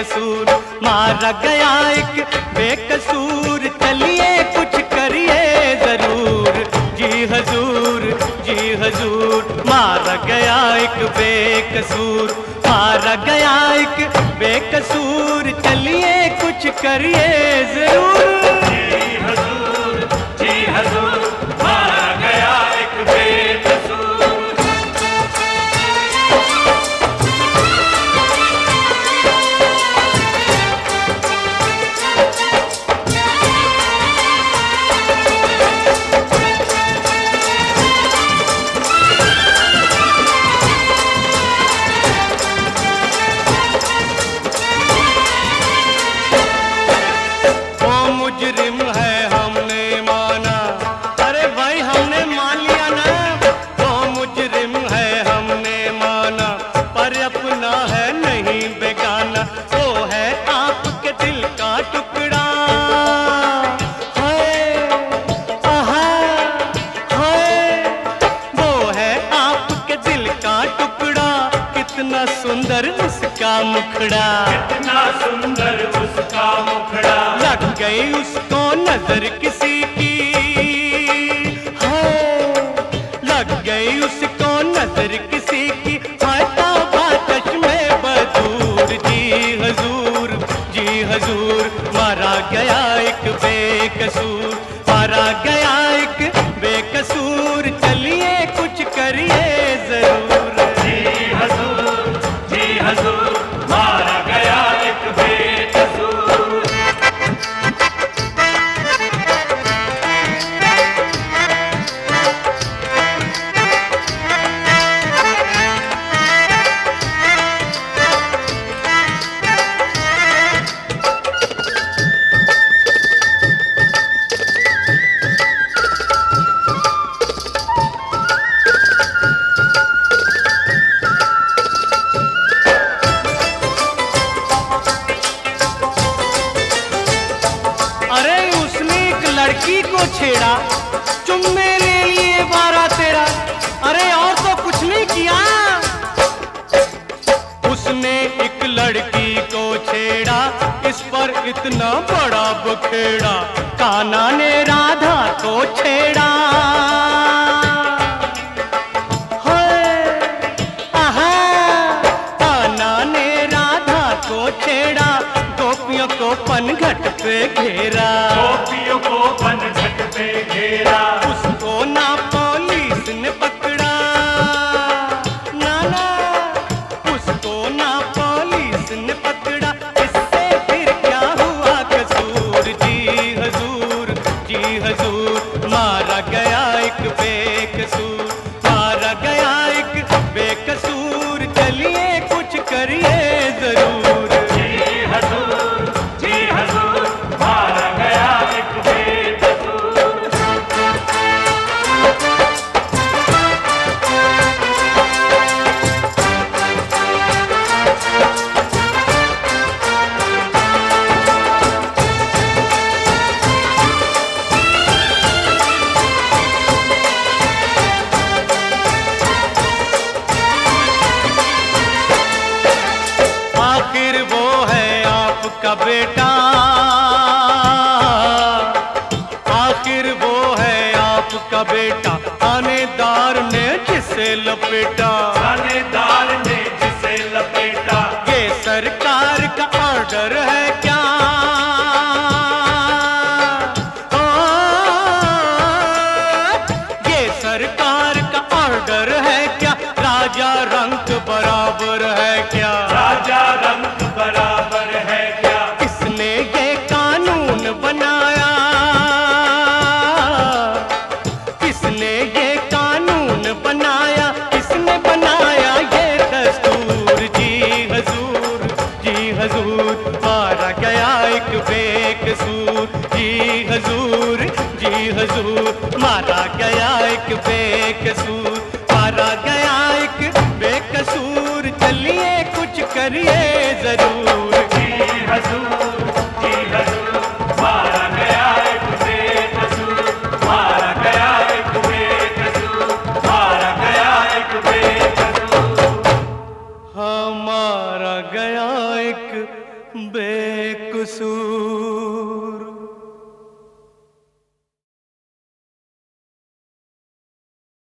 बेकसूर, मारा गया एक बेकसूर, चलिए कुछ करिए जरूर। जी हजूर, जी हजूर, मारा गया एक बेकसूर, मारा गया एक बेकसूर, चलिए कुछ करिए जरूर। जी हजूर, जी हजूर, मारा गया एक बेकसूर। मुजरिम है हमने माना, अरे भाई हमने मान लिया ना। वो मुजरिम है हमने माना, पर अपना है नहीं बेगाना। वो है आपके दिल का टुकड़ा, हाय आहा हाय। वो है आपके दिल का टुकड़ा, कितना सुंदर उसका मुखड़ा, कितना सुंदर उसका मुखड़ा। लग गई उसको नजर किसी की, हाय लग गई उसको नजर किसी की। हाय तौबा चश्मे बदूर, जी हजूर, जी हजूर, मारा गया एक बेकसूर, मारा गया एक बेकसूर, चलिए कुछ करिए जरूर। जी हजूर, जी हजूर, मारा गया एक बेकसूर। अरे उसने एक लड़की को छेड़ा, चुम्मे ले लिए 12-13, अरे और तो कुछ नहीं किया। उसने एक लड़की को छेड़ा, इस पर इतना बड़ा बखेड़ा। कान्हा ने राधा को छेड़ा, हाय आहा। कान्हा ने राधा को छेड़ा, गोपियों को पनघट पे घेरा, गोपियों को पनघट पे घेरा। उसको ना पुलिस ने पकड़ा, ना ना उसको ना पुलिस ने पकड़ा। इससे फिर क्या हुआ कसूर, जी हजूर, जी हजूर, मारा गया एक बेकसूर, मारा गया एक बेकसूर, चलिए कुछ करिए जरूर। जी हजूर, जी हजूर, मारा गया एक बेकसूर। आखिर वो है आपका बेटा, आखिर वो है आपका बेटा, थानेदार ने जिसे लपेटा, थानेदार ने जिसे लपेटा। ये सरकार का ऑर्डर है क्या, ओ, ये सरकार का ऑर्डर है क्या, राजा रंग बराबर है क्या, राजा रंग बराबर है क्या। किसने ये कानून बनाया, किसने ये कानून बनाया, किसने बनाया ये दस्तूर। जी हजूर, जी हजूर, मारा गया एक बेकसूर। जी हजूर, जी हजूर, मारा गया एक बेकसूर, मारा गया एक बेकसूर, चलिए कुछ करिए जरूर। जी हजूर, जी हजूर, मारा गया एक बेकसूर, मारा गया एक बेकसूर, मारा गया एक बेकसूर। हमारा गया एक बेकसूर।